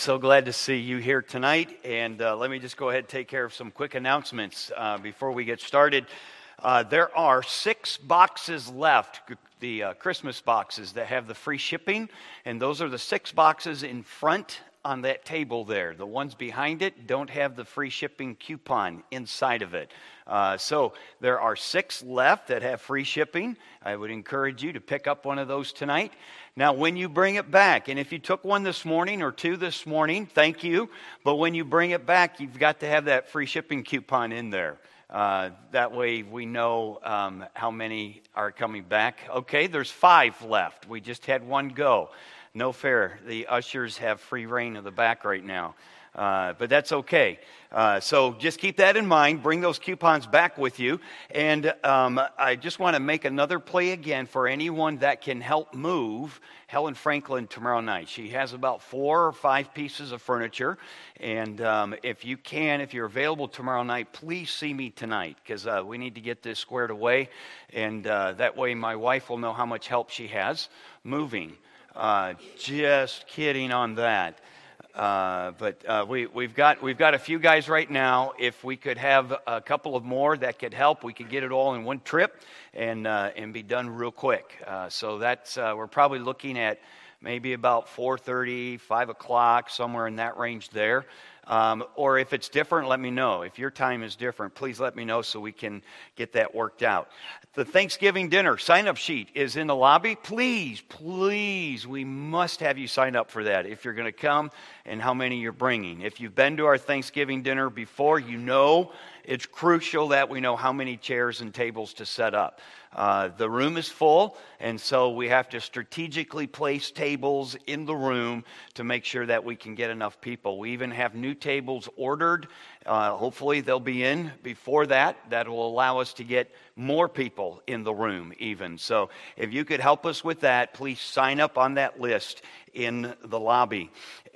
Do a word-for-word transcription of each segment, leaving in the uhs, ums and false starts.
So glad to see you here tonight, and uh, let me just go ahead and take care of some quick announcements uh, before we get started. Uh, there are six boxes left, the uh, Christmas boxes that have the free shipping, and those are the six boxes in front on that table there. The ones behind it don't have the free shipping coupon inside of it. Uh, so there are six left that have free shipping. I would encourage you to pick up one of those tonight. Now, when you bring it back, and if you took one this morning or two this morning, thank you. But when you bring it back, you've got to have that free shipping coupon in there. Uh, that way we know um, how many are coming back. Okay, there's five left. We just had one go. No fair. The ushers have free reign of the back right now. Uh, but that's okay. Uh, so just keep that in mind. Bring those coupons back with you. And um, I just want to make another play again for anyone that can help move Helen Franklin tomorrow night. She has about four or five pieces of furniture. And um, if you can, if you're available tomorrow night, please see me tonight, because uh, we need to get this squared away. And uh, that way my wife will know how much help she has moving. Uh, just kidding on that. Uh, but uh, we, we've got we've got a few guys right now. If we could have a couple of more that could help, we could get it all in one trip and uh, and be done real quick. Uh, so that's uh, we're probably looking at maybe about four thirty, five o'clock, somewhere in that range there. Um, or if it's different, let me know. If your time is different, please let me know so we can get that worked out. The Thanksgiving dinner sign-up sheet is in the lobby. Please, please, we must have you sign up for that if you're going to come and how many you're bringing. If you've been to our Thanksgiving dinner before, you know it's crucial that we know how many chairs and tables to set up. Uh, the room is full, and so we have to strategically place tables in the room to make sure that we can get enough people. We even have new tables ordered. Uh, hopefully they'll be in before that. That will allow us to get more people in the room even. So if you could help us with that, please sign up on that list in the lobby.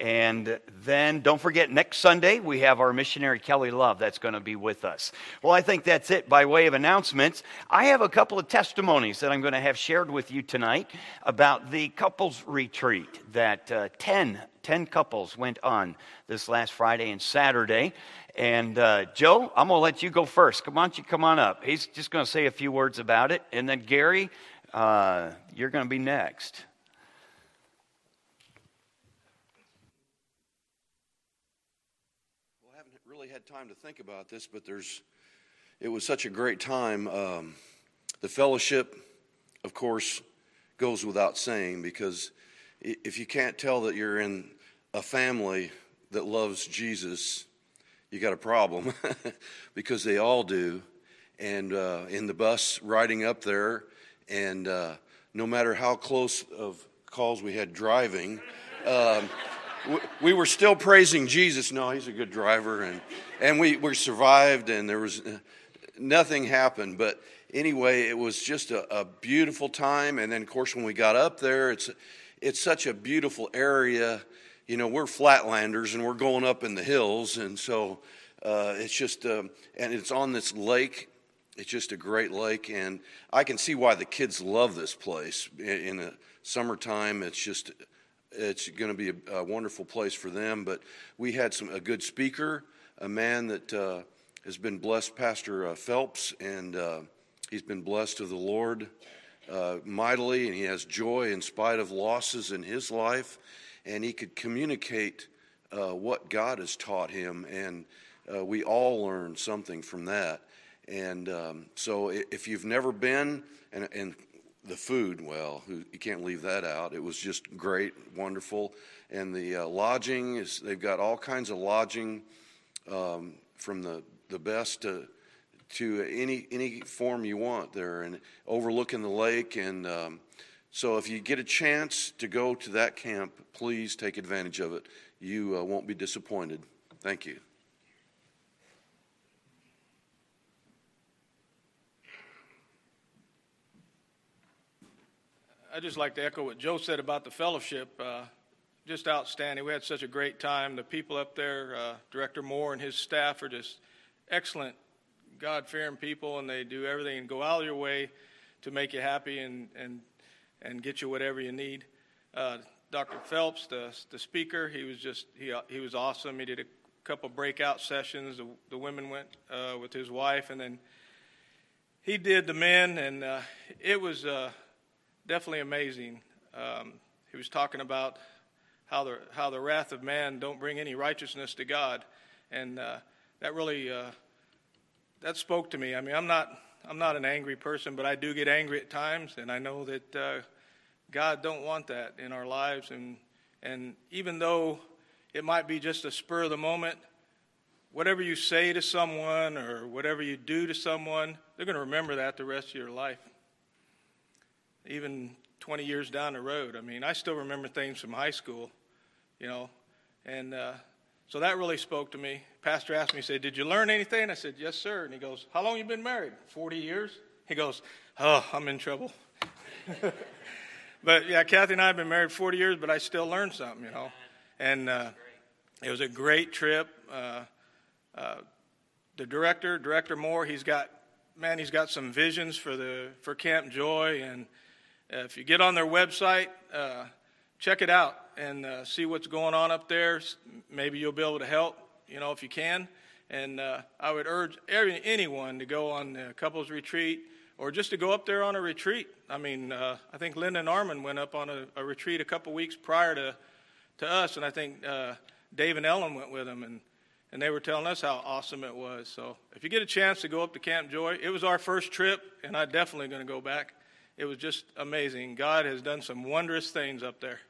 And then don't forget, next Sunday we have our missionary Kelly Love that's going to be with us. Well, I think that's it by way of announcements. I have a couple of testimonies that I'm going to have shared with you tonight about the couples retreat that uh, ten, ten couples went on this last Friday and Saturday. And uh, Joe, I'm going to let you go first. Come on, you come on up. He's just going to say a few words about it. And then Gary, uh, you're going to be next. Well, I haven't really had time to think about this, but there's. It was such a great time. Um, the fellowship, of course, goes without saying, because if you can't tell that you're in a family that loves Jesus, you got a problem, because they all do. And uh, in the bus riding up there, and uh, no matter how close of calls we had driving, um, we, we were still praising Jesus. No, he's a good driver, and and we, we survived, and there was uh, nothing happened. But anyway, it was just a, a beautiful time. And then, of course, when we got up there, it's it's such a beautiful area. You know, we're flatlanders, and we're going up in the hills, and so uh, it's just, um, and it's on this lake. It's just a great lake, and I can see why the kids love this place. In, in the summertime, it's just, it's going to be a, a wonderful place for them. But we had some a good speaker, a man that uh, has been blessed, Pastor uh, Phelps, and uh, he's been blessed of the Lord uh, mightily, and he has joy in spite of losses in his life. And he could communicate uh, what God has taught him, and uh, we all learned something from that. And um, so if you've never been, and, and the food, well, you can't leave that out. It was just great, wonderful. And the uh, lodging, is they've got all kinds of lodging, um, from the, the best to, to any any form you want there, and overlooking the lake. And um, so if you get a chance to go to that camp, please take advantage of it. You uh, won't be disappointed. Thank you. I'd just like to echo what Joe said about the fellowship. Uh, just outstanding. We had such a great time. The people up there, uh, Director Moore and his staff are just excellent, God-fearing people, and they do everything and go out of your way to make you happy and, and, and get you whatever you need. Uh, Doctor Phelps, the the speaker. He was just he he was awesome. He did a couple breakout sessions. The, the women went uh, with his wife, and then he did the men, and uh, it was uh, definitely amazing. Um, he was talking about how the how the wrath of man don't bring any righteousness to God, and uh, that really uh, that spoke to me. I mean, I'm not I'm not an angry person, but I do get angry at times, and I know that uh, God don't want that in our lives. And and even though it might be just a spur of the moment, whatever you say to someone or whatever you do to someone, they're going to remember that the rest of your life. Even twenty years down the road. I mean, I still remember things from high school, you know, and uh, so that really spoke to me. Pastor asked me, he said, "Did you learn anything?" I said, "Yes, sir." And he goes, "How long you been married?" forty years. He goes, "Oh, I'm in trouble." But yeah, Kathy and I have been married forty years, but I still learned something, you know. And uh, it was a great trip. Uh, uh, the director, Director Moore, he's got, man, he's got some visions for the for Camp Joy. And uh, if you get on their website, uh, check it out and uh, see what's going on up there. Maybe you'll be able to help, you know, if you can. And uh, I would urge every, anyone to go on the couples retreat, or just to go up there on a retreat. I mean, uh, I think Linda and Armin went up on a, a retreat a couple weeks prior to, to us, and I think uh, Dave and Ellen went with them, and, and they were telling us how awesome it was. So if you get a chance to go up to Camp Joy, it was our first trip, and I'm definitely going to go back. It was just amazing. God has done some wondrous things up there.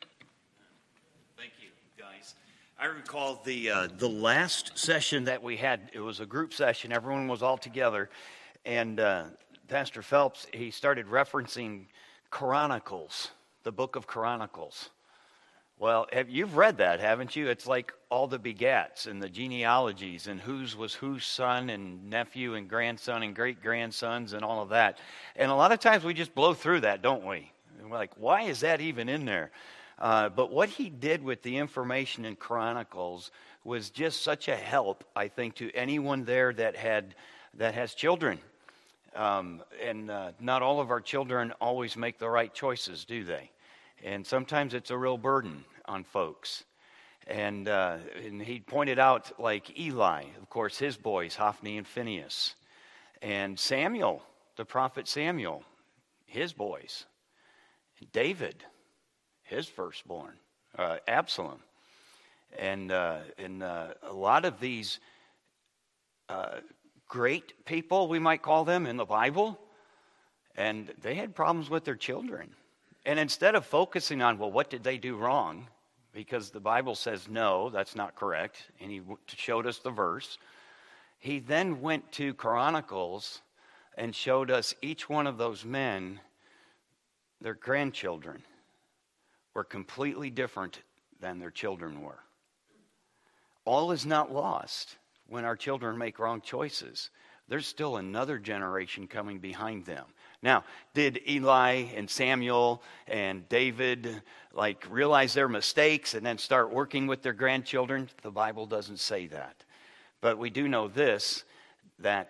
Thank you, guys. I recall the uh, the last session that we had. It was a group session. Everyone was all together, and uh, Pastor Phelps, he started referencing Chronicles, the book of Chronicles. Well, have, you've read that, haven't you? It's like all the begats and the genealogies and whose was whose son and nephew and grandson and great-grandsons and all of that. And a lot of times we just blow through that, don't we? And we're like, why is that even in there? Uh, but what he did with the information in Chronicles was just such a help, I think, to anyone there that had that has children. Um, and uh, not all of our children always make the right choices, do they? And sometimes it's a real burden on folks. And, uh, and he pointed out, like Eli, of course, his boys, Hophni and Phinehas. And Samuel, the prophet Samuel, his boys. And David, his firstborn, uh, Absalom. And, uh, and uh, a lot of these uh, great people, we might call them, in the Bible, and they had problems with their children. And instead of focusing on, well, what did they do wrong? Because the Bible says, no, that's not correct, and he showed us the verse. He then went to Chronicles and showed us each one of those men, their grandchildren were completely different than their children were. All is not lost when our children make wrong choices. There's still another generation coming behind them. Now, did Eli and Samuel and David like realize their mistakes and then start working with their grandchildren? The Bible doesn't say that. But we do know this, that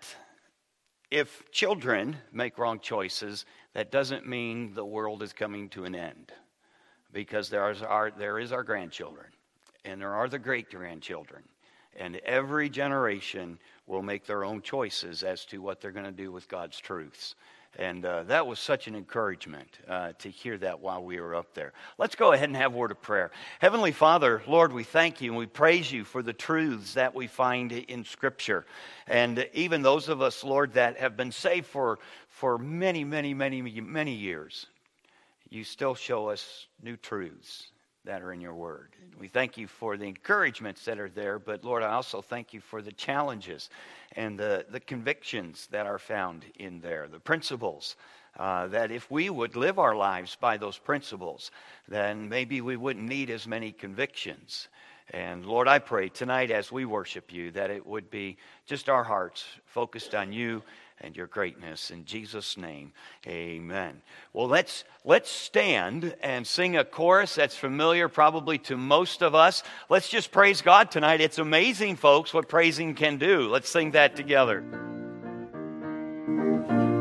if children make wrong choices, that doesn't mean the world is coming to an end. Because there is our, there is our grandchildren, and there are the great-grandchildren. And every generation will make their own choices as to what they're going to do with God's truths. And uh, that was such an encouragement uh, to hear that while we were up there. Let's go ahead and have a word of prayer. Heavenly Father, Lord, we thank you and we praise you for the truths that we find in Scripture. And even those of us, Lord, that have been saved for, for many, many, many, many years, you still show us new truths that are in your word. We thank you for the encouragements that are there, but Lord, I also thank you for the challenges and the, the convictions that are found in there, the principles, uh, that if we would live our lives by those principles, then maybe we wouldn't need as many convictions. And Lord, I pray tonight as we worship you that it would be just our hearts focused on you and your greatness. In Jesus' name, amen. Well, let's let's stand and sing a chorus that's familiar probably to most of us. Let's just praise God tonight. It's amazing, folks, what praising can do. Let's sing that together.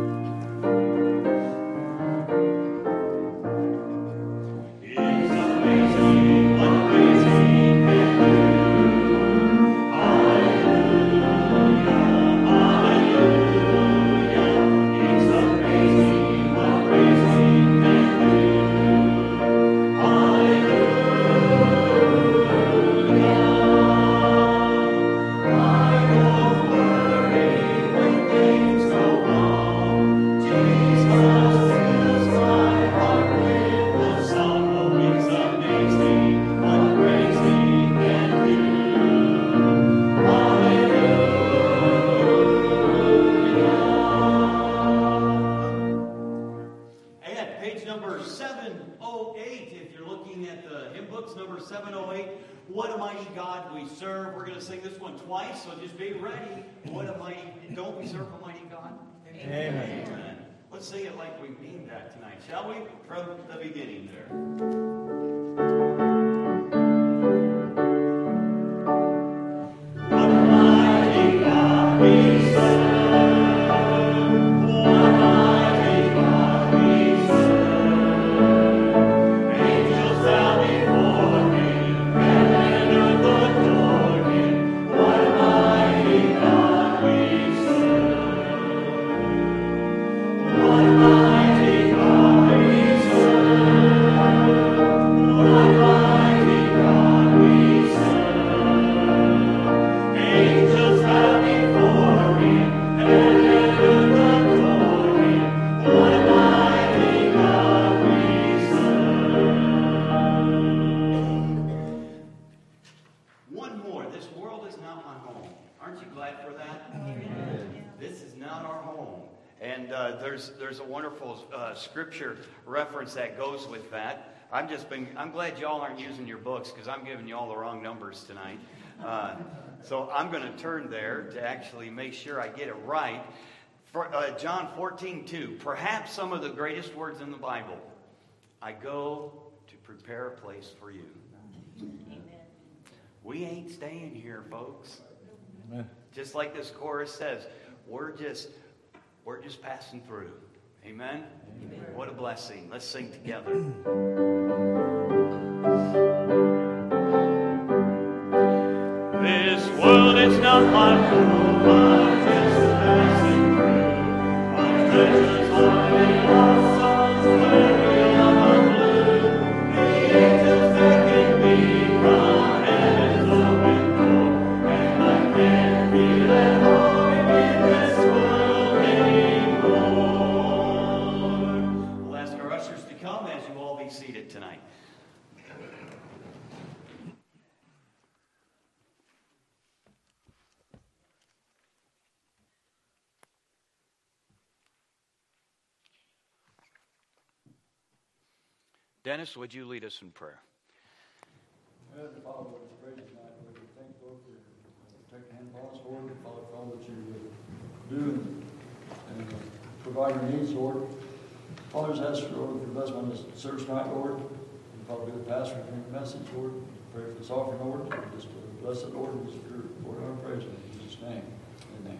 It's amazing. sing this one twice, so just be ready. What a mighty, don't we serve a mighty God? Amen. Amen. Let's sing it like we mean that tonight, shall we? From the beginning there. Scripture reference that goes with that. I'm just been. I'm glad y'all aren't using your books because I'm giving y'all the wrong numbers tonight. Uh, so I'm going to turn there to actually make sure I get it right. For, uh, John fourteen two. Perhaps some of the greatest words in the Bible. I go to prepare a place for you. Amen. We ain't staying here, folks. Amen. Just like this chorus says, we're just we're just passing through. Amen? Amen. What a blessing. Let's sing together. This world is not my home. I'm just passing through. My treasures are in blossoms, weary of my blue. The angels beckon me from heaven's open door, and I can't feel at home in this world anymore. To come as you all be seated tonight. Dennis, would you lead us in prayer? Heavenly Father, we praise you tonight. We thank you, Lord, for taking hand upon us, Lord. Father, for all that you do and, and provide our needs, Lord. Father's asked for, Lord, for bless on this service tonight, Lord. And Father, be the pastor and bring the message, Lord. Pray for this offering, Lord. And just bless it, Lord, and just for Lord, our praise in Jesus' name. Amen.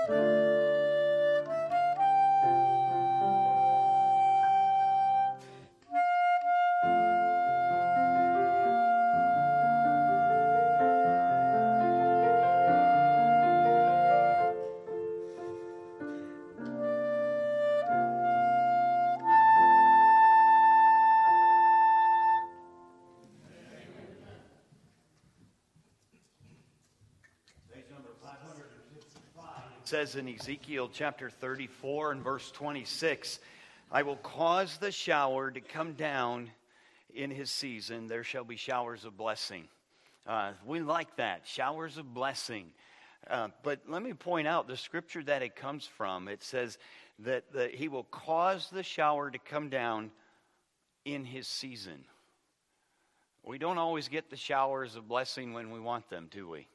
It says in Ezekiel chapter thirty-four and verse twenty-six, I will cause the shower to come down in his season. There shall be showers of blessing. Uh, we like that, showers of blessing. Uh, but let me point out the scripture that it comes from. It says that, that he will cause the shower to come down in his season. We don't always get the showers of blessing when we want them, do we?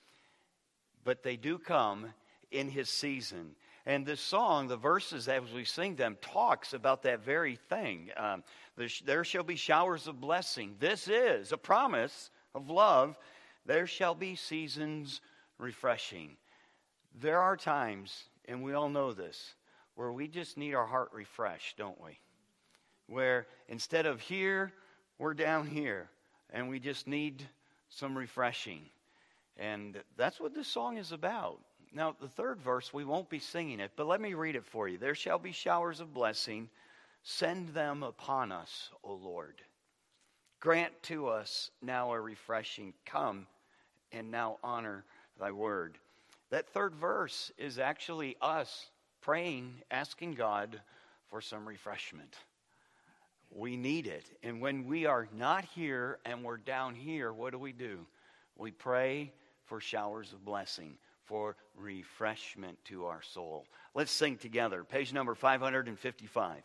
But they do come in his season. And this song, the verses as we sing them, talks about that very thing. Um, there shall be showers of blessing. This is a promise of love. There shall be seasons refreshing. There are times, and we all know this, where we just need our heart refreshed, don't we? Where instead of here, we're down here, and we just need some refreshing. And that's what this song is about. Now, the third verse, we won't be singing it, but let me read it for you. There shall be showers of blessing. Send them upon us, O Lord. Grant to us now a refreshing. Come and now honor thy word. That third verse is actually us praying, asking God for some refreshment. We need it. And when we are not here and we're down here, what do we do? We pray for showers of blessing, for refreshment to our soul. Let's sing together. Page number five hundred fifty-five.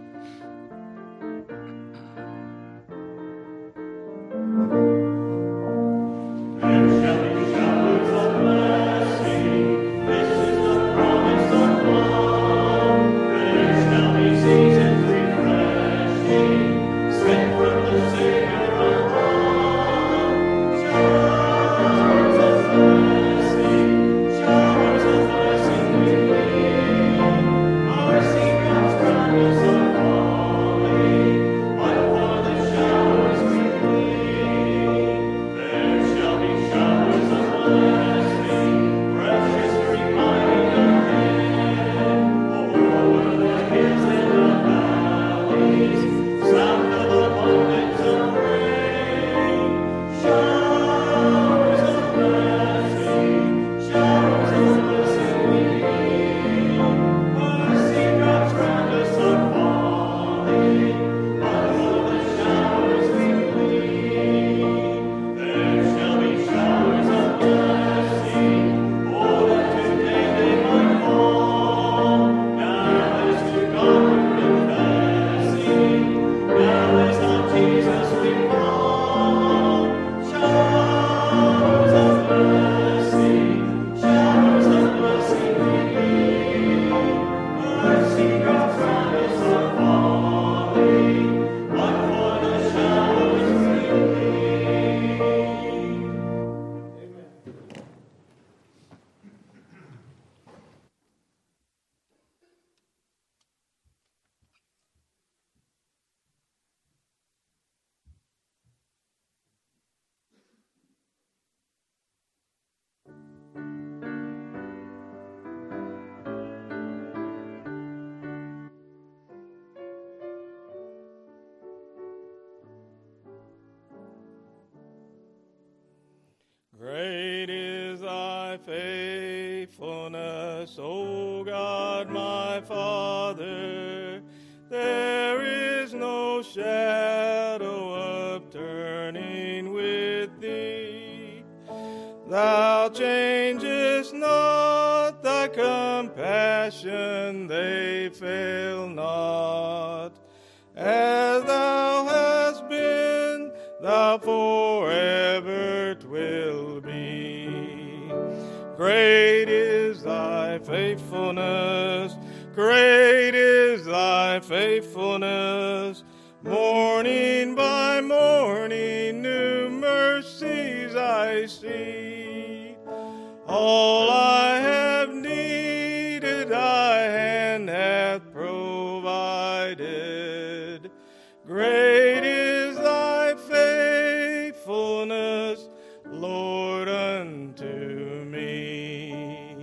Great is thy faithfulness, O God, my Father. There is no shadow of turning with thee. Thou changest not, thy compassion, they fail not. As thou hast been, thou forever twill be. Great is thy faithfulness, great is thy faithfulness. Morning by morning new mercies I see. All I have need Great is thy faithfulness, Lord, unto me.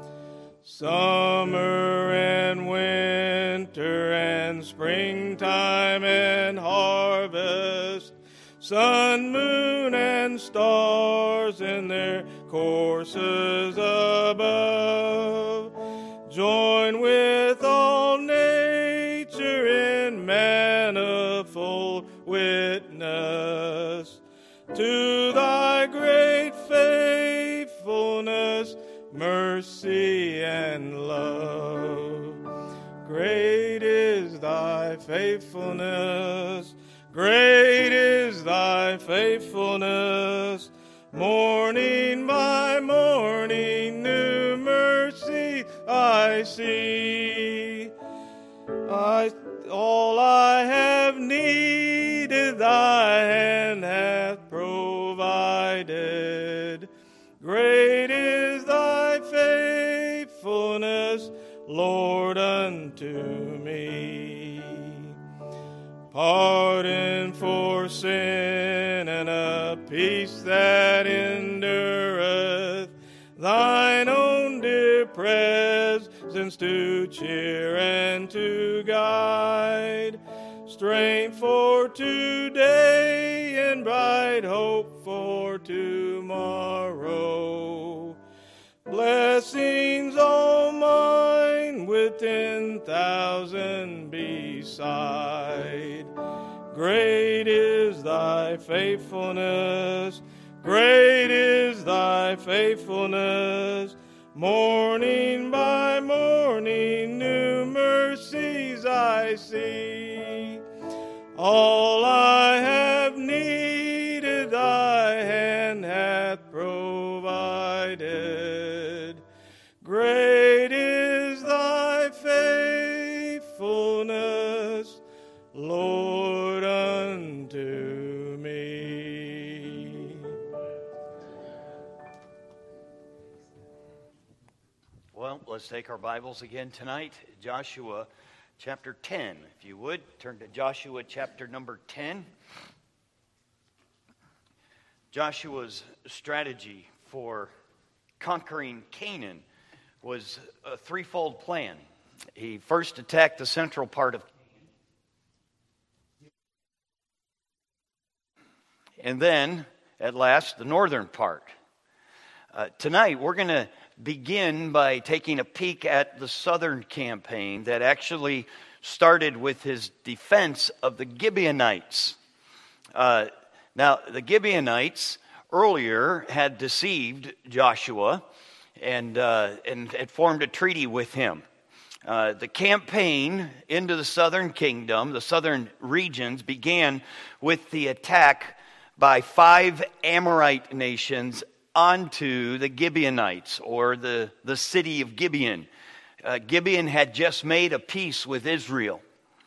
Summer and winter and springtime and harvest, sun, moon, and stars in their courses above, join with all nature in manifold witness to thy great faithfulness, mercy, and love. Great is thy faithfulness, great is thy faithfulness. Morning by morning, new mercy I see. I, all I have needed, thy hand hath provided. Great is thy faithfulness, Lord, unto me. Pardon for sin and a peace that endureth, thine own dear presence to cheer and to guide, strength for today and bright hope for tomorrow. Blessings all mine with ten thousand beside. Great is thy faithfulness, great is thy faithfulness. Morning by morning, new mercies I see. All I have needed, thy hand hath provided. Great is thy faithfulness, Lord, unto me. Well, let's take our Bibles again tonight. Joshua chapter ten, if you would. Turn to Joshua chapter number ten. Joshua's strategy for conquering Canaan was a threefold plan. He first attacked the central part of Canaan, and then, at last, the northern part. Uh, tonight, we're going to begin by taking a peek at the southern campaign that actually started with his defense of the Gibeonites. Uh, now, the Gibeonites earlier had deceived Joshua and, uh, and had formed a treaty with him. Uh, the campaign into the southern kingdom, the southern regions, began with the attack by five Amorite nations onto the Gibeonites, or the, the city of Gibeon. Uh, Gibeon had just made a peace with Israel.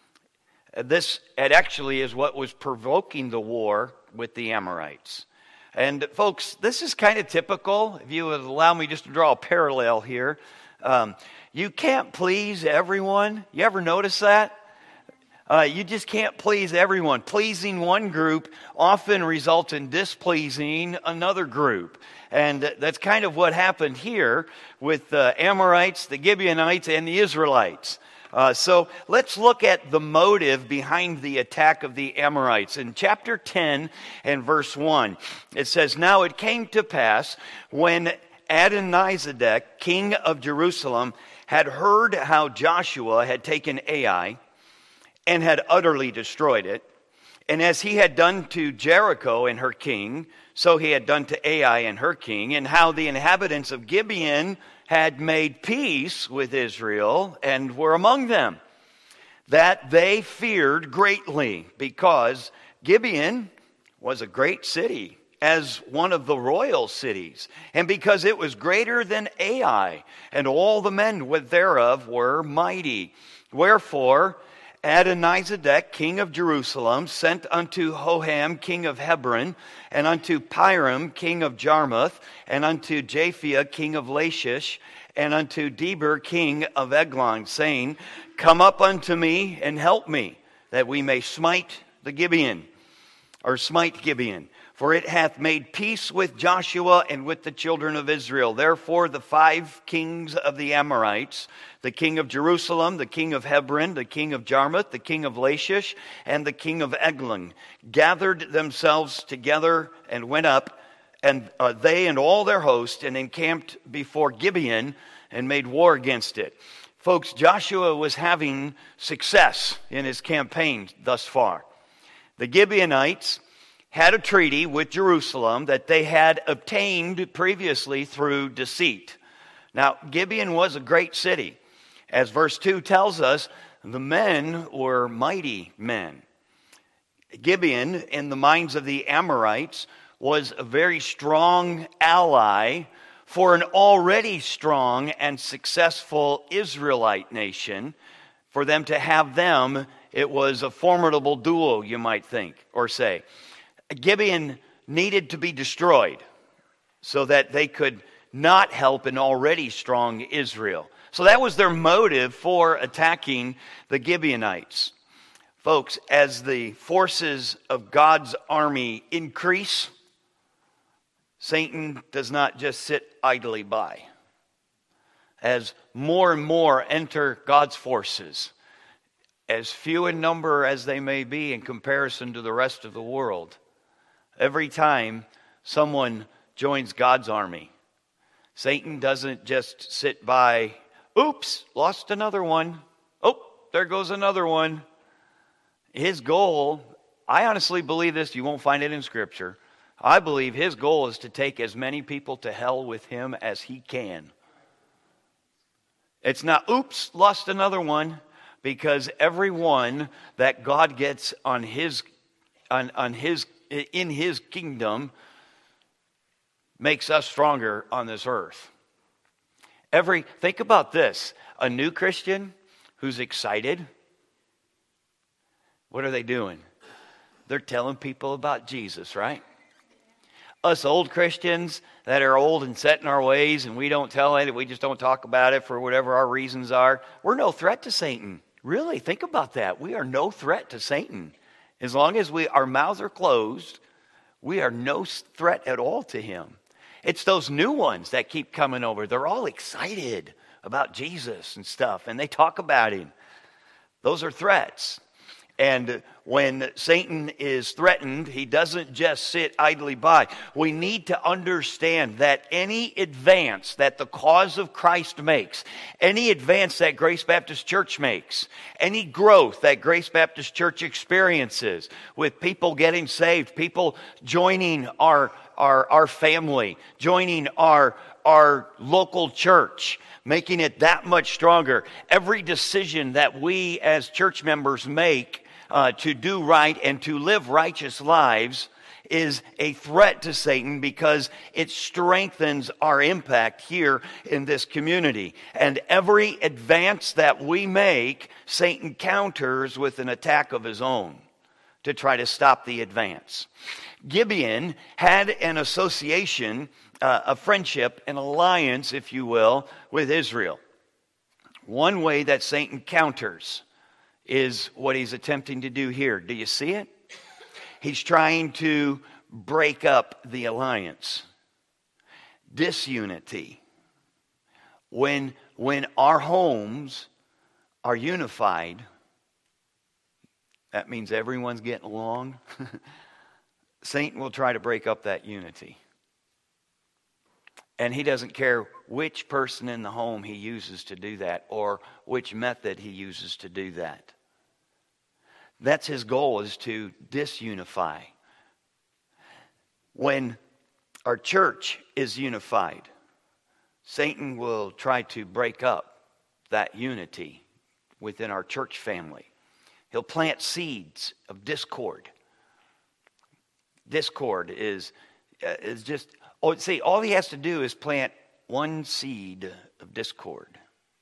Uh, this it actually is what was provoking the war with the Amorites. And folks, this is kind of typical. If you would allow me just to draw a parallel here. Um, you can't please everyone. You ever notice that? Uh, you just can't please everyone. Pleasing one group often results in displeasing another group. And that's kind of what happened here with the Amorites, the Gibeonites, and the Israelites. Uh, so let's look at the motive behind the attack of the Amorites. In chapter ten and verse one, it says, "Now it came to pass when Adonizedek, king of Jerusalem, had heard how Joshua had taken Ai and had utterly destroyed it, and as he had done to Jericho and her king, so he had done to Ai and her king, and how the inhabitants of Gibeon had made peace with Israel and were among them, that they feared greatly, because Gibeon was a great city, as one of the royal cities, and because it was greater than Ai, and all the men thereof were mighty. Wherefore Adonizedek, king of Jerusalem, sent unto Hoham, king of Hebron, and unto Piram, king of Jarmuth, and unto Japhia, king of Lachish, and unto Deber, king of Eglon, saying, Come up unto me and help me. that we may smite the Gibeon, or smite Gibeon. For it hath made peace with Joshua and with the children of Israel. Therefore the five kings of the Amorites, the king of Jerusalem, the king of Hebron, the king of Jarmuth, the king of Lachish, and the king of Eglon, gathered themselves together and went up, and uh, they and all their host, and encamped before Gibeon, and made war against it. Folks, Joshua was having success in his campaign thus far. The Gibeonites had a treaty with Jerusalem that they had obtained previously through deceit. Now, Gibeon was a great city. As verse two tells us, the men were mighty men. Gibeon, in the minds of the Amorites, was a very strong ally for an already strong and successful Israelite nation. For them to have them, it was a formidable duo, you might think, or say. Gibeon needed to be destroyed so that they could not help an already strong Israel. So that was their motive for attacking the Gibeonites. Folks, as the forces of God's army increase, Satan does not just sit idly by. As more and more enter God's forces, as few in number as they may be in comparison to the rest of the world, every time someone joins God's army, Satan doesn't just sit by, oops, lost another one. Oh, there goes another one. His goal, I honestly believe this, you won't find it in Scripture. I believe his goal is to take as many people to hell with him as he can. It's not, oops, lost another one, because everyone that God gets on his, on, on his, in his kingdom makes us stronger on this earth. Every, think about this, a new Christian who's excited, what are they doing? They're telling people about Jesus, right? Us old Christians that are old and set in our ways and we don't tell it, we just don't talk about it for whatever our reasons are, we're no threat to Satan. Really, think about that. We are no threat to Satan. As long as we our mouths are closed, we are no threat at all to him. It's those new ones that keep coming over. They're all excited about Jesus and stuff, and they talk about him. Those are threats. And when Satan is threatened, he doesn't just sit idly by. We need to understand that any advance that the cause of Christ makes, any advance that Grace Baptist Church makes, any growth that Grace Baptist Church experiences with people getting saved, people joining our, our, our family, joining our, our local church, making it that much stronger. Every decision that we as church members make Uh, to do right and to live righteous lives is a threat to Satan because it strengthens our impact here in this community. And every advance that we make, Satan counters with an attack of his own to try to stop the advance. Gibeon had an association, uh, a friendship, an alliance, if you will, with Israel. One way that Satan counters is what he's attempting to do here. Do you see it? He's trying to break up the alliance. Disunity. When, when our homes are unified, that means everyone's getting along. Satan will try to break up that unity. And he doesn't care which person in the home he uses to do that or which method he uses to do that. That's his goal, is to disunify. When our church is unified, Satan will try to break up that unity within our church family. He'll plant seeds of discord. Discord is, uh, is just, oh, see, all he has to do is plant one seed of discord.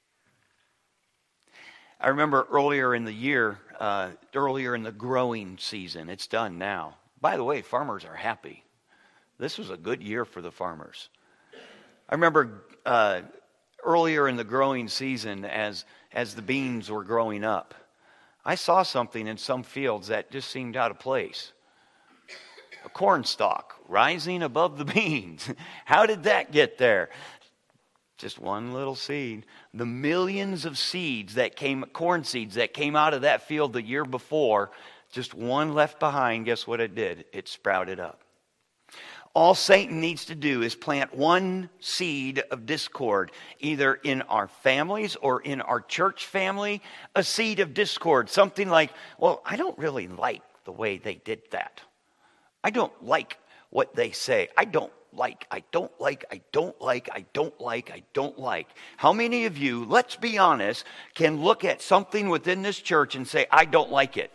I remember earlier in the year, uh, earlier in the growing season, it's done now. By the way, farmers are happy. This was a good year for the farmers. I remember uh, earlier in the growing season, as as the beans were growing up, I saw something in some fields that just seemed out of place. A corn stalk rising above the beans. How did that get there? Just one little seed. The millions of seeds that came, corn seeds that came out of that field the year before, just one left behind, guess what it did? It sprouted up. All Satan needs to do is plant one seed of discord, either in our families or in our church family, a seed of discord. Something like, well, I don't really like the way they did that. I don't like what they say. I don't like, I don't like, I don't like, I don't like, I don't like. How many of you, let's be honest, can look at something within this church and say, I don't like it?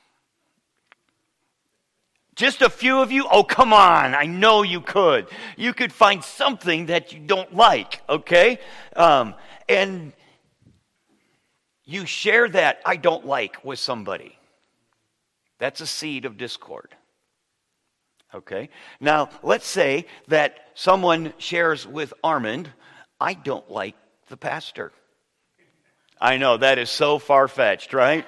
Just a few of you? Oh, come on. I know you could. You could find something that you don't like, okay? Um, and you share that I don't like with somebody. That's a seed of discord. Okay? Now, let's say that someone shares with Armand, I don't like the pastor. I know, that is so far-fetched, right?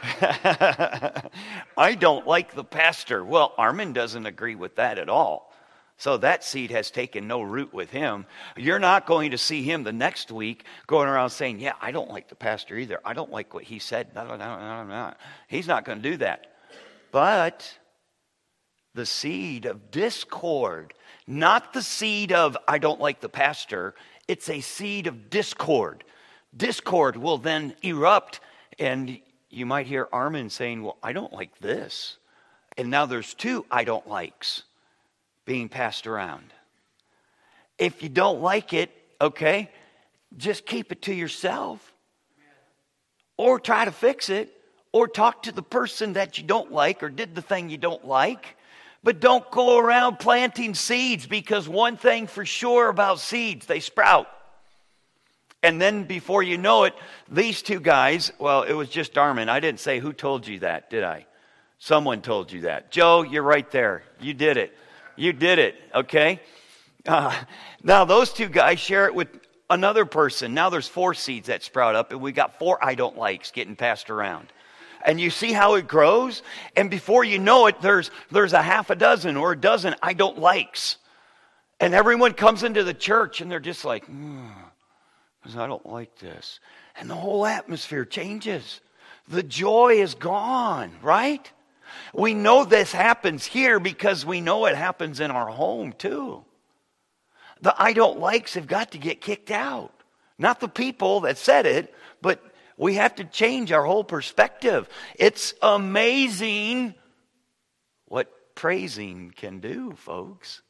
I don't like the pastor. Well, Armand doesn't agree with that at all. So that seed has taken no root with him. You're not going to see him the next week going around saying, yeah, I don't like the pastor either. I don't like what he said. No, no, no, no, no. He's not going to do that. But the seed of discord, not the seed of I don't like the pastor, it's a seed of discord. Discord will then erupt, and you might hear Armand saying, well, I don't like this. And now there's two I don't likes being passed around. If you don't like it, okay, just keep it to yourself. Or try to fix it. Or talk to the person that you don't like or did the thing you don't like. But don't go around planting seeds, because one thing for sure about seeds, they sprout. And then before you know it, these two guys, well, it was just Armand. I didn't say who told you that, did I? Someone told you that. Joe, you're right there. You did it. You did it, okay? Uh, now, those two guys share it with another person. Now there's four seeds that sprout up, and we got four I don't likes getting passed around. And you see how it grows? And before you know it, there's, there's a half a dozen or a dozen I don't likes. And everyone comes into the church, and they're just like, hmm. Because I don't like this. And the whole atmosphere changes. The joy is gone, right? We know this happens here because we know it happens in our home too. The I don't likes have got to get kicked out. Not the people that said it, but we have to change our whole perspective. It's amazing what praising can do, folks.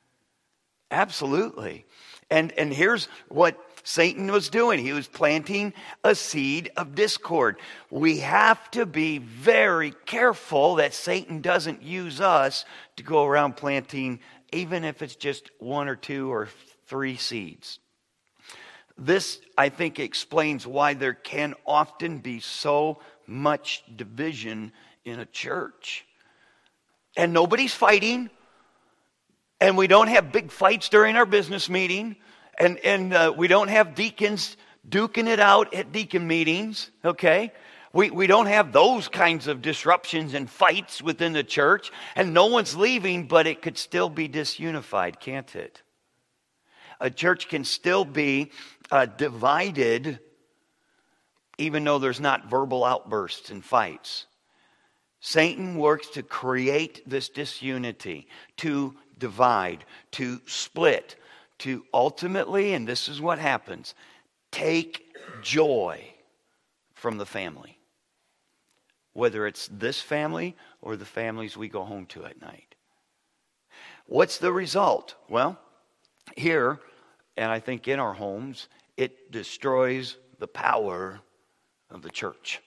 Absolutely. And, and here's what Satan was doing. He was planting a seed of discord. We have to be very careful that Satan doesn't use us to go around planting, even if it's just one or two or three seeds. This, I think, explains why there can often be so much division in a church. And nobody's fighting. And we don't have big fights during our business meeting. And, and uh, we don't have deacons duking it out at deacon meetings, okay? We, we don't have those kinds of disruptions and fights within the church. And no one's leaving, but it could still be disunified, can't it? A church can still be uh, divided, even though there's not verbal outbursts and fights. Satan works to create this disunity, to divide, to split, to ultimately, and this is what happens, take joy from the family. Whether it's this family or the families we go home to at night. What's the result? Well, here, and I think in our homes, it destroys the power of the church.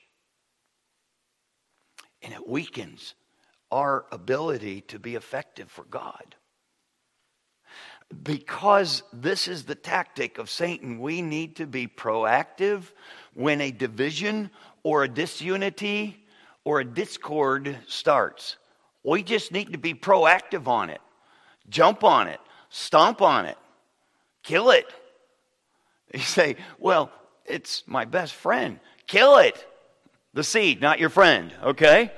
And it weakens our ability to be effective for God. Because this is the tactic of Satan, we need to be proactive when a division or a disunity or a discord starts. We just need to be proactive on it. Jump on it. Stomp on it. Kill it. You say, well, it's my best friend. Kill it. The seed, not your friend, okay?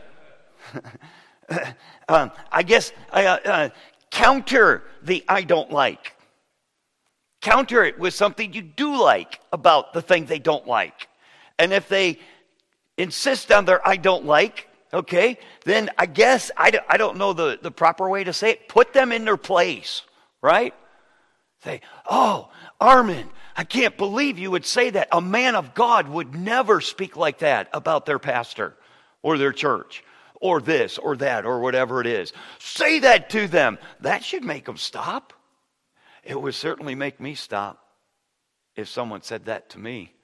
um, I guess uh, uh, counter the I don't like. Counter it with something you do like about the thing they don't like. And if they insist on their I don't like, okay, then I guess, I don't, I don't know the, the proper way to say it, put them in their place, right? Say, oh, Armin, I can't believe you would say that. A man of God would never speak like that about their pastor or their church or this or that or whatever it is. Say that to them. That should make them stop. It would certainly make me stop if someone said that to me.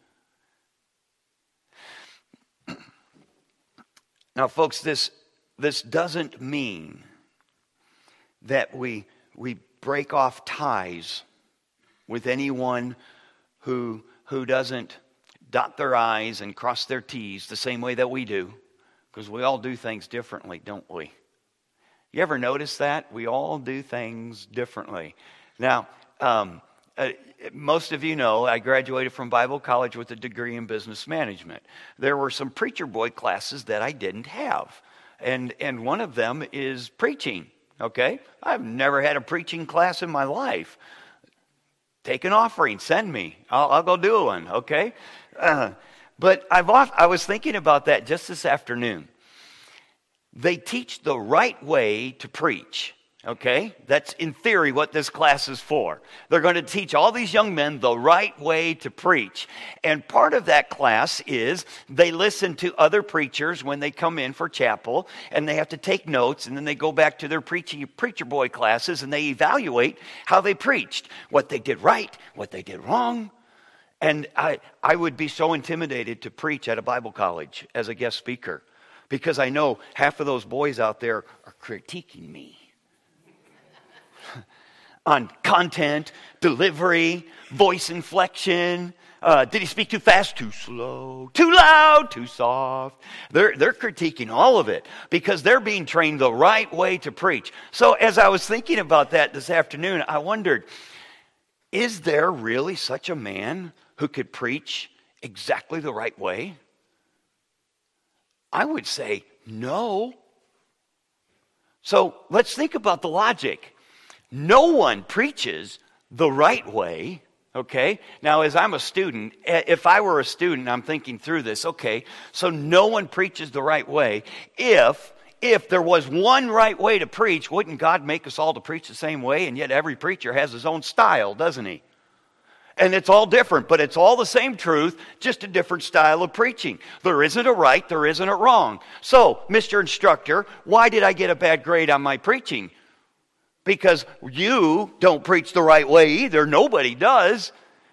Now, folks, this, this doesn't mean that we, we break off ties with anyone who, who doesn't dot their I's and cross their T's the same way that we do, because we all do things differently, don't we? You ever notice that? We all do things differently. Now, um, uh, most of you know I graduated from Bible college with a degree in business management. There were some preacher boy classes that I didn't have, and, and one of them is preaching, okay? I've never had a preaching class in my life. Take an offering, send me. I'll, I'll go do one, okay? Uh, but I've off, I was thinking about that just this afternoon. They teach the right way to preach, okay? That's in theory what this class is for. They're going to teach all these young men the right way to preach. And part of that class is they listen to other preachers when they come in for chapel, and they have to take notes, and then they go back to their preaching preacher boy classes, and they evaluate how they preached, what they did right, what they did wrong. And I, I would be so intimidated to preach at a Bible college as a guest speaker, because I know half of those boys out there are critiquing me on content, delivery, voice inflection. Uh, did he speak too fast, too slow, too loud, too soft? They're, they're critiquing all of it because they're being trained the right way to preach. So as I was thinking about that this afternoon, I wondered, is there really such a man who could preach exactly the right way? I would say no. So let's think about the logic. No one preaches the right way, okay? Now, as I'm a student, if I were a student, I'm thinking through this, okay, so no one preaches the right way. If, if there was one right way to preach, wouldn't God make us all to preach the same way? And yet every preacher has his own style, doesn't he? And it's all different, but it's all the same truth, just a different style of preaching. There isn't a right, there isn't a wrong. So, Mister Instructor, why did I get a bad grade on my preaching? Because you don't preach the right way either. Nobody does.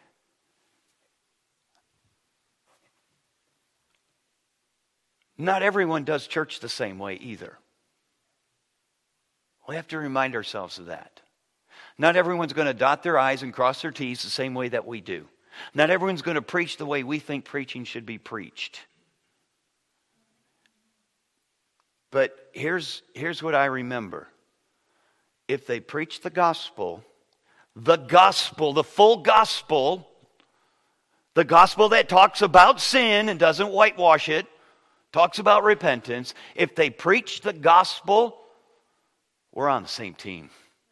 Not everyone does church the same way either. We have to remind ourselves of that. Not everyone's going to dot their I's and cross their T's the same way that we do. Not everyone's going to preach the way we think preaching should be preached. But here's, here's what I remember. If they preach the gospel, the gospel, the full gospel, the gospel that talks about sin and doesn't whitewash it, talks about repentance, if they preach the gospel, we're on the same team.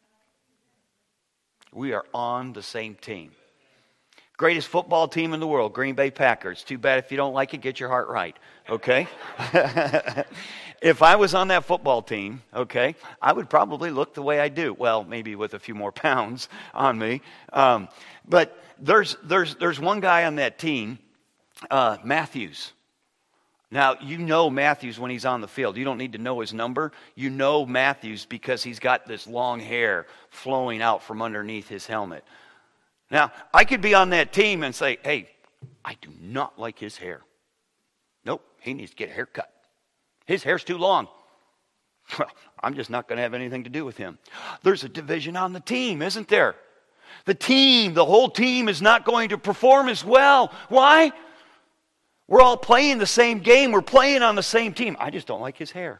We are on the same team. Greatest football team in the world, Green Bay Packers. Too bad if you don't like it, get your heart right, okay? If I was on that football team, okay, I would probably look the way I do. Well, maybe with a few more pounds on me. Um, but there's there's there's one guy on that team, uh, Matthews. Now, you know Matthews when he's on the field. You don't need to know his number. You know Matthews because he's got this long hair flowing out from underneath his helmet. Now, I could be on that team and say, hey, I do not like his hair. Nope, he needs to get a haircut. His hair's too long. Well, I'm just not going to have anything to do with him. There's a division on the team, isn't there? The team, the whole team is not going to perform as well. Why? We're all playing the same game. We're playing on the same team. I just don't like his hair.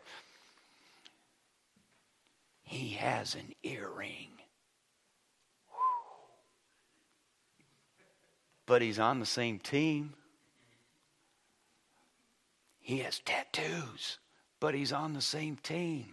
He has an earring. But he's on the same team. He has tattoos, but he's on the same team.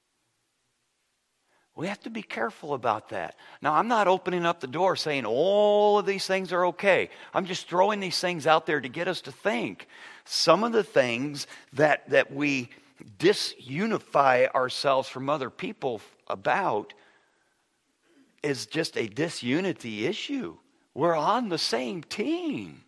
We have to be careful about that. Now, I'm not opening up the door saying all of these things are okay. I'm just throwing these things out there to get us to think. Some of the things that, that we disunify ourselves from other people about is just a disunity issue. We're on the same team.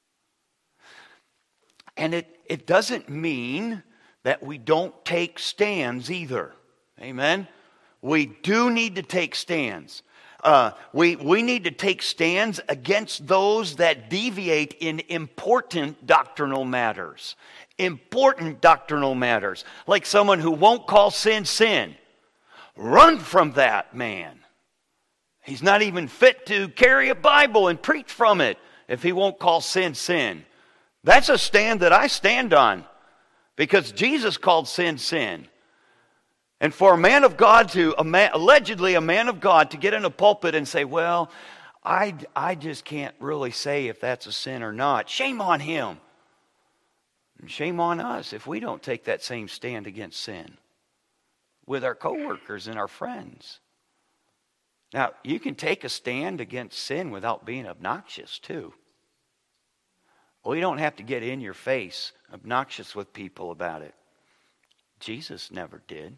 And it, it doesn't mean that we don't take stands either. Amen? We do need to take stands. Uh, we, we need to take stands against those that deviate in important doctrinal matters. Important doctrinal matters. Like someone who won't call sin, sin. Run from that man. He's not even fit to carry a Bible and preach from it if he won't call sin, sin. That's a stand that I stand on because Jesus called sin, sin. And for a man of God to, a man, allegedly a man of God, to get in a pulpit and say, well, I, I just can't really say if that's a sin or not. Shame on him. And shame on us if we don't take that same stand against sin with our coworkers and our friends. Now, you can take a stand against sin without being obnoxious too. We don't have to get in your face, obnoxious with people about it. Jesus never did.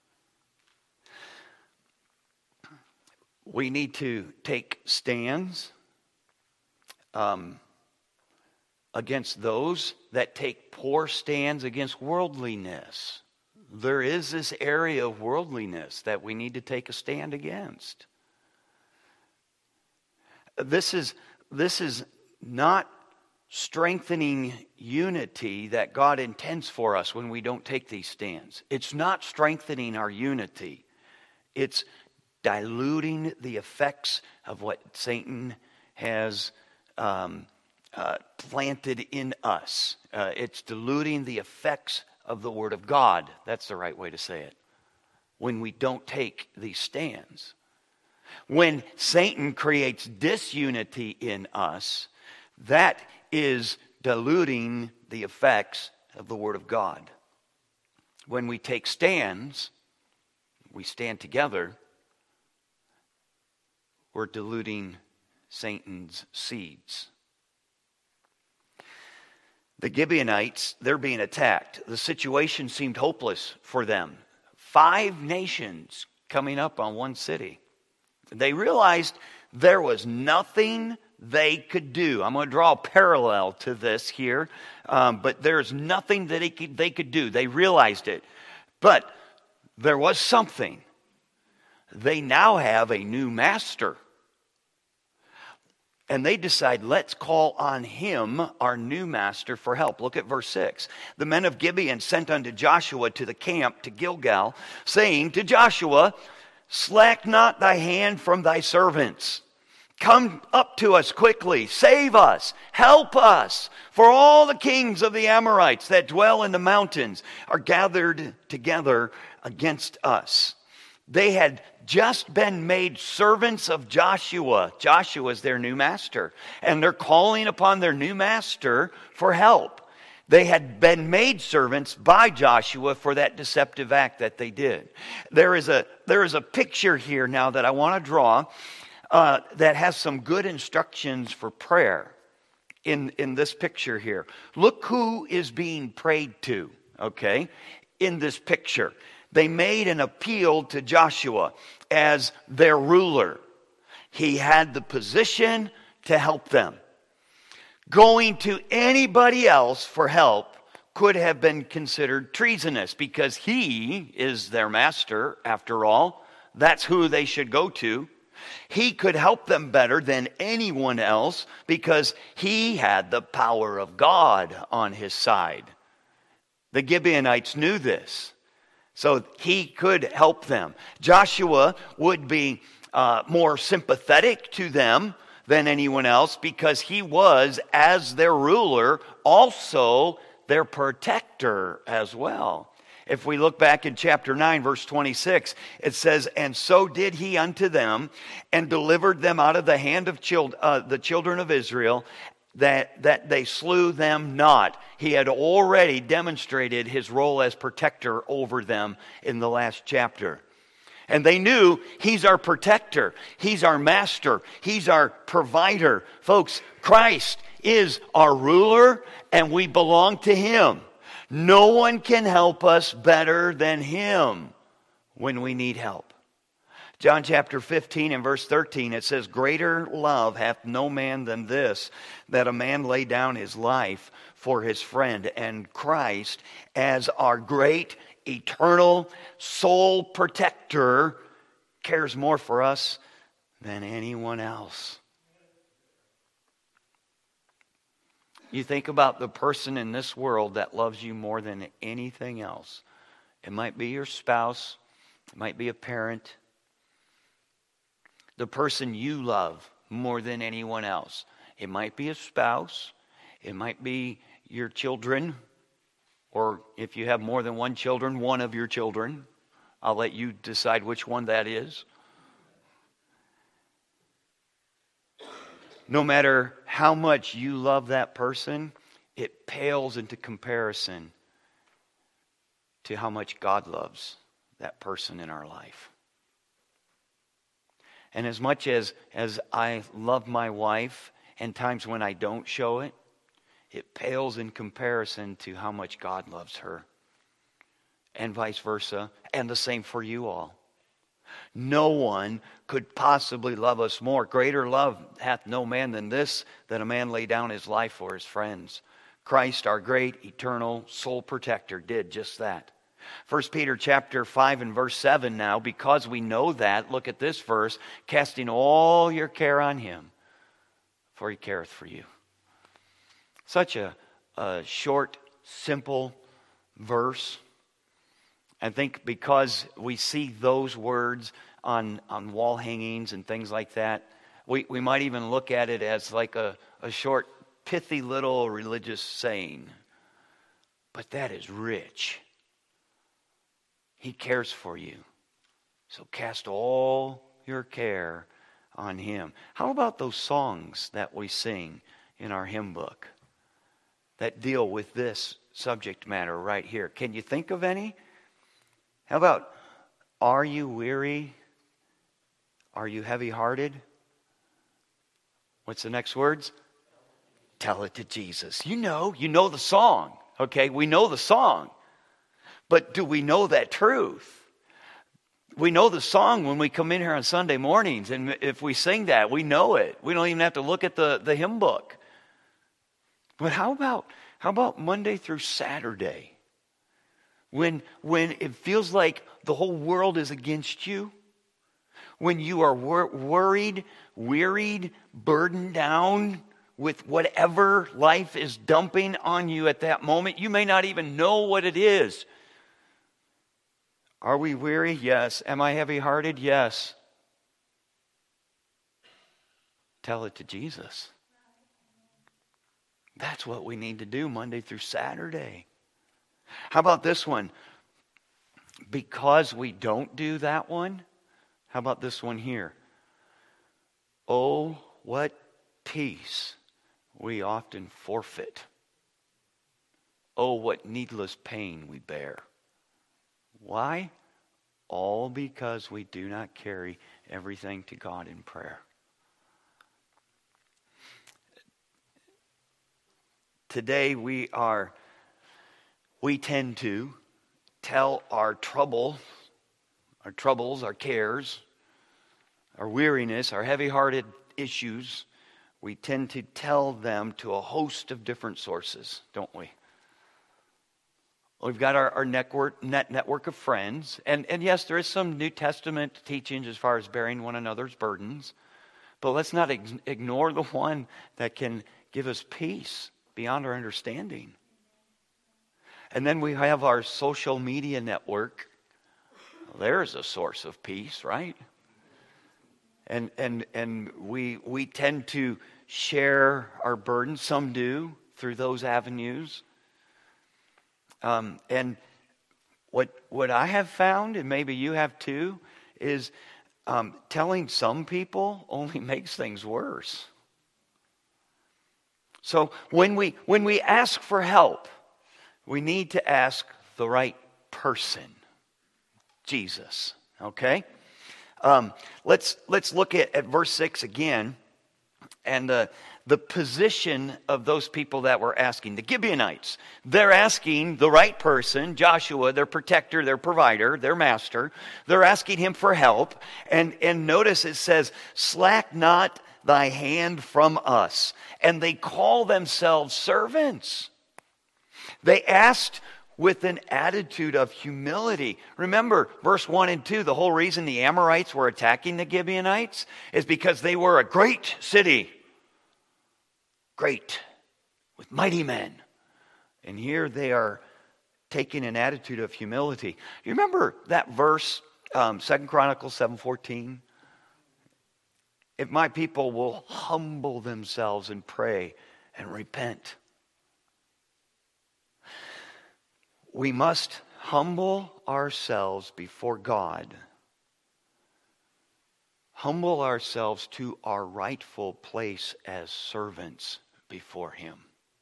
We need to take stands um, against those that take poor stands against worldliness. There is this area of worldliness that we need to take a stand against. This is, this is not strengthening unity that God intends for us when we don't take these stands. It's not strengthening our unity. It's diluting the effects of what Satan has um, uh, planted in us. Uh, it's diluting the effects of the Word of God. That's the right way to say it. When we don't take these stands. When Satan creates disunity in us, that is diluting the effects of the Word of God. When we take stands, we stand together, we're diluting Satan's seeds. The Gibeonites, they're being attacked. The situation seemed hopeless for them. Five nations coming up on one city. They realized there was nothing they could do. I'm going to draw a parallel to this here, um, but there's nothing that they could, they could do. They realized it. But there was something. They now have a new master. And they decide, let's call on him, our new master, for help. Look at verse six. The men of Gibeon sent unto Joshua to the camp to Gilgal, saying to Joshua, slack not thy hand from thy servants. Come up to us quickly, save us, help us. For all the kings of the Amorites that dwell in the mountains are gathered together against us. They had just been made servants of Joshua. Joshua is their new master. And they're calling upon their new master for help. They had been made servants by Joshua for that deceptive act that they did. There is a, there is a picture here now that I want to draw uh, that has some good instructions for prayer in, in this picture here. Look who is being prayed to, okay, in this picture. They made an appeal to Joshua as their ruler. He had the position to help them. Going to anybody else for help could have been considered treasonous because he is their master, after all. That's who they should go to. He could help them better than anyone else because he had the power of God on his side. The Gibeonites knew this. So he could help them. Joshua would be uh, more sympathetic to them than anyone else because he was, as their ruler, also their protector as well. If we look back in chapter nine, verse twenty-six, it says, and so did he unto them and delivered them out of the hand of child, uh, the children of Israel that, that they slew them not. He had already demonstrated his role as protector over them in the last chapter. And they knew he's our protector. He's our master. He's our provider. Folks, Christ is our ruler and we belong to him. No one can help us better than him when we need help. John chapter fifteen and verse thirteen, it says, "Greater love hath no man than this, that a man lay down his life for his friend." And Christ, as our great, eternal soul protector, cares more for us than anyone else. You think about the person in this world that loves you more than anything else. It might be your spouse. It might be a parent. The person you love more than anyone else. It might be a spouse. It might be your children. Or if you have more than one children, one of your children. I'll let you decide which one that is. No matter how much you love that person, it pales into comparison to how much God loves that person in our life. And as much as, as I love my wife, and times when I don't show it, it pales in comparison to how much God loves her. And vice versa. And the same for you all. No one could possibly love us more. Greater love hath no man than this, that a man lay down his life for his friends. Christ, our great, eternal soul protector, did just that. First Peter chapter five and verse seven now, because we know that, look at this verse, "Casting all your care on him, for he careth for you." Such a, a short, simple verse. I think because we see those words on, on wall hangings and things like that, we, we might even look at it as like a, a short, pithy little religious saying. But that is rich. He cares for you. So cast all your care on him. How about those songs that we sing in our hymn book that deal with this subject matter right here? Can you think of any? How about, "Are you weary? Are you heavy-hearted?" What's the next words? Tell it to Jesus. You know, you know the song. Okay, we know the song. But do we know that truth? We know the song when we come in here on Sunday mornings, and if we sing that, we know it. We don't even have to look at the, the hymn book. But how about how about Monday through Saturday? When, when it feels like the whole world is against you, when you are wor- worried, wearied, burdened down with whatever life is dumping on you at that moment, you may not even know what it is. Are we weary? Yes. Am I heavy-hearted? Yes. Tell it to Jesus. That's what we need to do Monday through Saturday. How about this one? Because we don't do that one, how about this one here? "Oh, what peace we often forfeit. Oh, what needless pain we bear." Why? All because we do not carry everything to God in prayer. Today we are We tend to tell our trouble, our troubles, our cares, our weariness, our heavy-hearted issues, we tend to tell them to a host of different sources, don't we? We've got our, our network, net network of friends, and, and yes, there is some New Testament teachings as far as bearing one another's burdens, but let's not ig- ignore the one that can give us peace beyond our understanding. And then we have our social media network. There's a source of peace, right? And and and we we tend to share our burdens. Some do through those avenues. Um, and what what I have found, and maybe you have too, is um, telling some people only makes things worse. So when we when we ask for help, we need to ask the right person, Jesus. Okay? Um, let's let's look at, at verse six again, and uh, the position of those people that were asking, the Gibeonites. They're asking the right person, Joshua, their protector, their provider, their master. They're asking him for help. And, and notice it says, slack not thy hand from us. And they call themselves servants. They asked with an attitude of humility. Remember, verse one and two, the whole reason the Amorites were attacking the Gibeonites is because they were a great city. Great, with mighty men. And here they are taking an attitude of humility. You remember that verse, um, Second Chronicles seven fourteen? If my people will humble themselves and pray and repent. We must humble ourselves before God. Humble ourselves to our rightful place as servants before Him.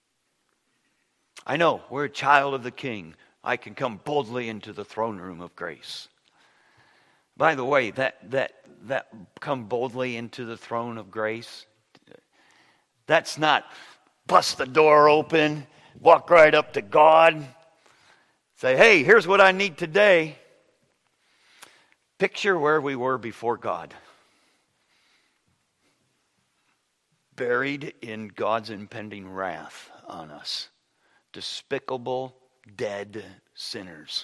I know we're a child of the King. I can come boldly into the throne room of grace. By the way, that that that come boldly into the throne of grace, that's not bust the door open, walk right up to God, say, hey, here's what I need today. Picture where we were before God. Buried in God's impending wrath on us. Despicable, dead sinners.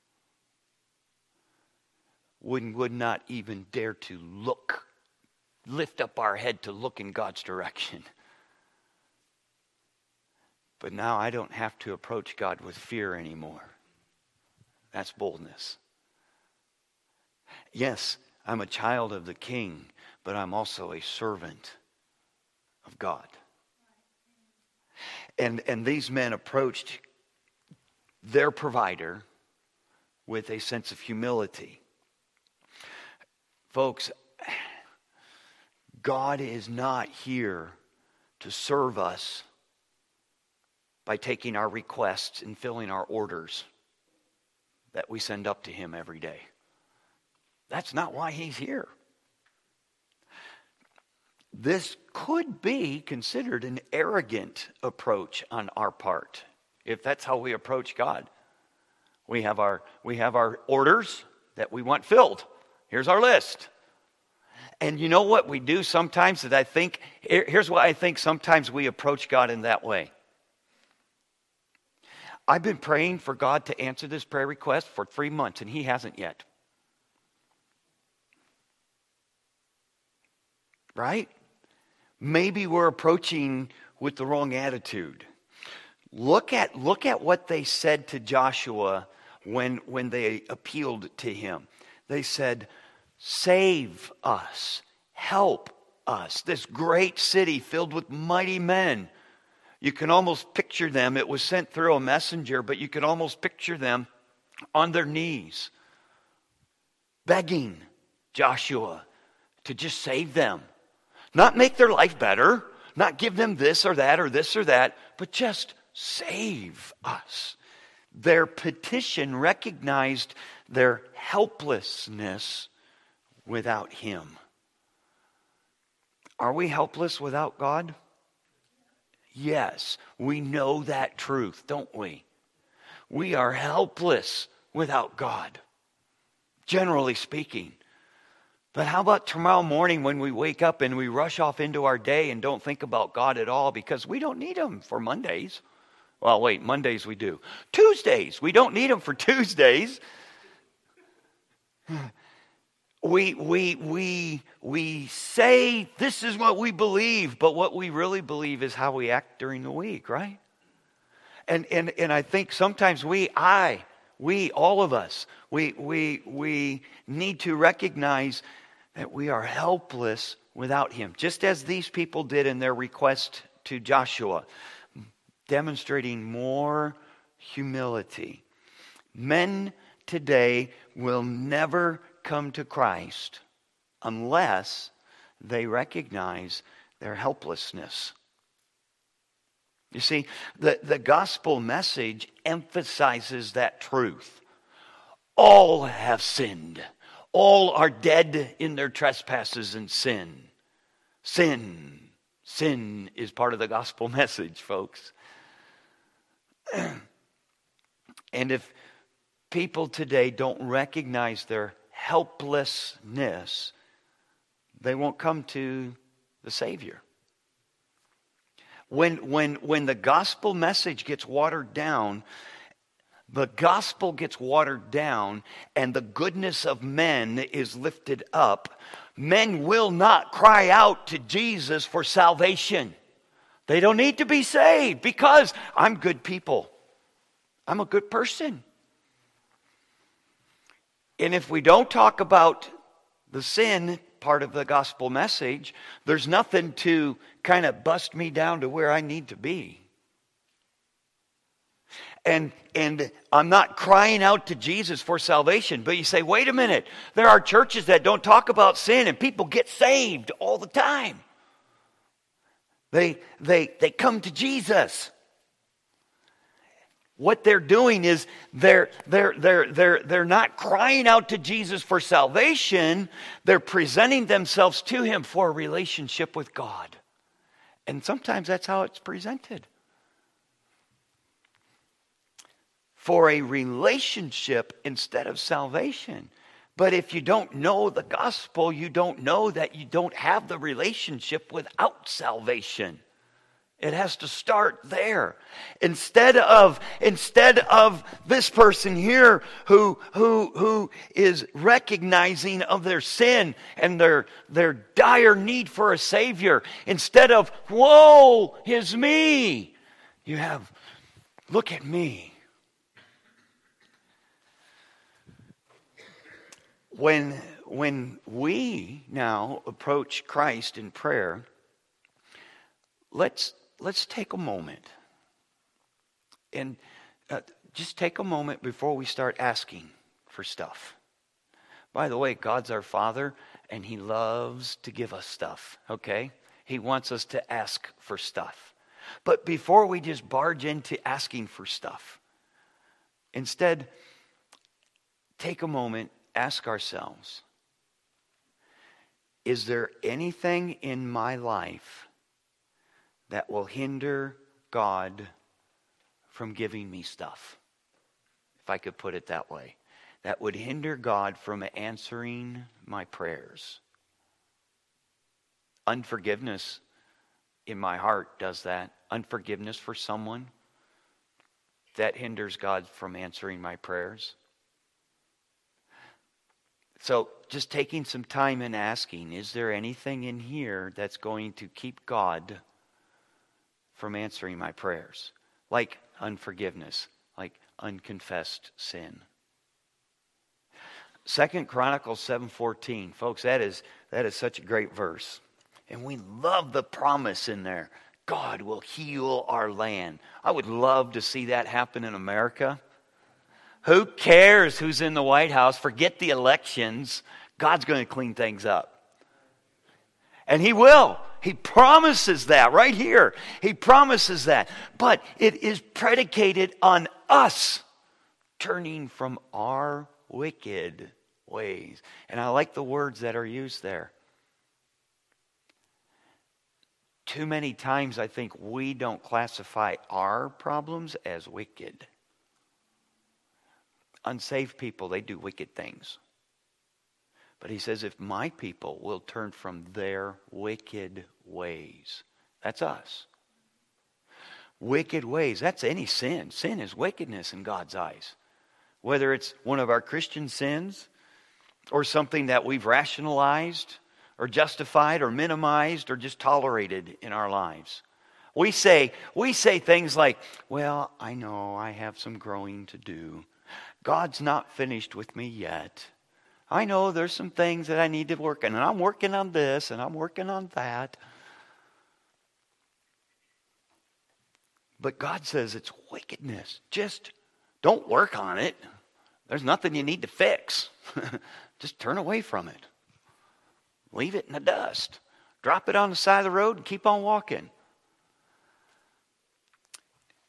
We would not even dare to look, lift up our head to look in God's direction. But now I don't have to approach God with fear anymore. That's boldness. Yes, I'm a child of the King, but I'm also a servant of God. And, and these men approached their provider with a sense of humility. Folks, God is not here to serve us by taking our requests and filling our orders that we send up to Him every day. That's not why He's here. This could be considered an arrogant approach on our part, if that's how we approach God. We have our, we have our orders that we want filled. Here's our list. And you know what we do sometimes that I think, here's why I think sometimes we approach God in that way. I've been praying for God to answer this prayer request for three months, and He hasn't yet. Right? Maybe we're approaching with the wrong attitude. Look at, look at what they said to Joshua when, when they appealed to him. They said, save us, help us, this great city filled with mighty men. You can almost picture them. It was sent through a messenger, but you can almost picture them on their knees, begging Joshua to just save them. Not make their life better, not give them this or that or this or that, but just save us. Their petition recognized their helplessness without Him. Are we helpless without God? Yes, we know that truth, don't we? We are helpless without God, generally speaking. But how about tomorrow morning when we wake up and we rush off into our day and don't think about God at all because we don't need Him for Mondays? Well, wait, Mondays we do. Tuesdays, we don't need Him for Tuesdays. We, we, we, we say this is what we believe, but what we really believe is how we act during the week, right? And, and, and I think sometimes we, I, we, all of us, we, we, we need to recognize that we are helpless without Him, just as these people did in their request to Joshua, demonstrating more humility. Men today will never come to Christ unless they recognize their helplessness. You see, the, the gospel message emphasizes that truth. All have sinned. All are dead in their trespasses and sin. Sin. Sin is part of the gospel message, folks. And if people today don't recognize their helplessness, they won't come to the Savior. When, when, when the gospel message gets watered down, the gospel gets watered down and the goodness of men is lifted up, men will not cry out to Jesus for salvation. They don't need to be saved because I'm good people. I'm a good person. And if we don't talk about the sin part of the gospel message, there's nothing to kind of bust me down to where I need to be. And, and I'm not crying out to Jesus for salvation. But you say, wait a minute. There are churches that don't talk about sin and people get saved all the time. They, they, they come to Jesus. What they're doing is they're, they're, they're, they're, they're not crying out to Jesus for salvation. They're presenting themselves to Him for a relationship with God. And sometimes that's how it's presented. For a relationship instead of salvation. But if you don't know the gospel, you don't know that you don't have the relationship without salvation. It has to start there. Instead of, instead of this person here who, who, who is recognizing of their sin and their, their dire need for a Savior, instead of, woe is me, you have, look at me. When, when we now approach Christ in prayer, let's, let's take a moment. And uh, just take a moment before we start asking for stuff. By the way, God's our Father, and He loves to give us stuff, okay? He wants us to ask for stuff. But before we just barge into asking for stuff, instead, take a moment. Ask ourselves, is there anything in my life that will hinder God from giving me stuff? If I could put it that way. That would hinder God from answering my prayers. Unforgiveness in my heart does that. Unforgiveness for someone, that hinders God from answering my prayers. So just taking some time and asking, is there anything in here that's going to keep God from answering my prayers? Like unforgiveness, like unconfessed sin. Second Chronicles seven fourteen. Folks, that is, that is such a great verse. And we love the promise in there. God will heal our land. I would love to see that happen in America. Who cares who's in the White House? Forget the elections. God's going to clean things up. And He will. He promises that right here. He promises that. But it is predicated on us turning from our wicked ways. And I like the words that are used there. Too many times I think we don't classify our problems as wicked. Unsaved people, they do wicked things. But He says, if my people will turn from their wicked ways, that's us. Wicked ways, that's any sin. Sin is wickedness in God's eyes. Whether it's one of our Christian sins or something that we've rationalized or justified or minimized or just tolerated in our lives. We say, we say things like, well, I know I have some growing to do. God's not finished with me yet. I know there's some things that I need to work on, and I'm working on this, and I'm working on that. But God says it's wickedness. Just don't work on it. There's nothing you need to fix. Just turn away from it. Leave it in the dust. Drop it on the side of the road and keep on walking.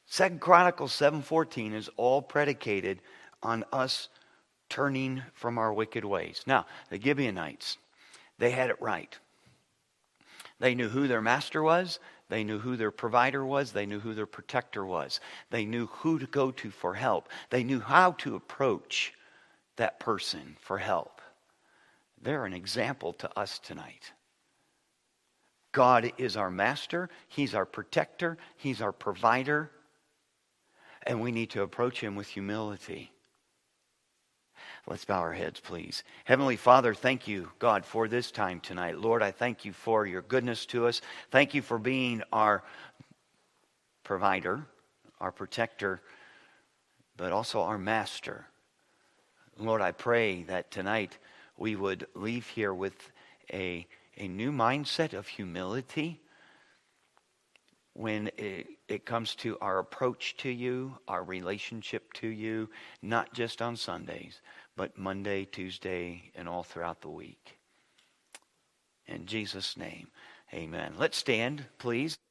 Second Chronicles seven fourteen is all predicated on us turning from our wicked ways. Now, the Gibeonites, they had it right. They knew who their master was. They knew who their provider was. They knew who their protector was. They knew who to go to for help. They knew how to approach that person for help. They're an example to us tonight. God is our master. He's our protector. He's our provider. And we need to approach him with humility. Let's bow our heads, please. Heavenly Father, thank you, God, for this time tonight. Lord, I thank you for your goodness to us. Thank you for being our provider, our protector, but also our master. Lord, I pray that tonight we would leave here with a, a new mindset of humility when it, it comes to our approach to you, our relationship to you, not just on Sundays, but Monday, Tuesday, and all throughout the week. In Jesus' name, amen. Let's stand, please.